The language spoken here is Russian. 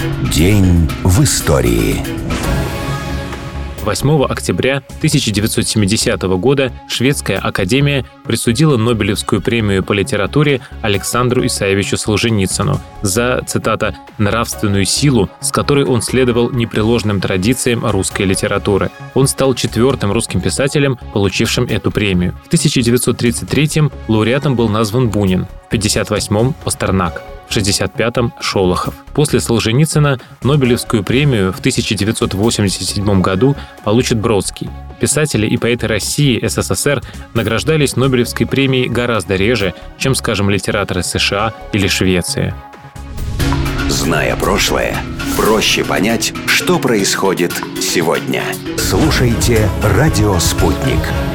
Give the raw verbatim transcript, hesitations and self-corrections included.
День в истории. восьмого октября тысяча девятьсот семидесятого года Шведская академия присудила Нобелевскую премию по литературе Александру Исаевичу Солженицыну за, цитата, «нравственную силу, с которой он следовал непреложным традициям русской литературы». Он стал четвертым русским писателем, получившим эту премию. В тысяча девятьсот тридцать третьем лауреатом был назван Бунин, в пятьдесят восьмом – Пастернак, в шестьдесят пятом – Шолохов. После Солженицына Нобелевскую премию в тысяча девятьсот восемьдесят седьмом году получит Бродский. Писатели и поэты России, СССР награждались Нобелевской премией гораздо реже, чем, скажем, литераторы США или Швеции. Зная прошлое, проще понять, что происходит сегодня. Слушайте «Радио Спутник».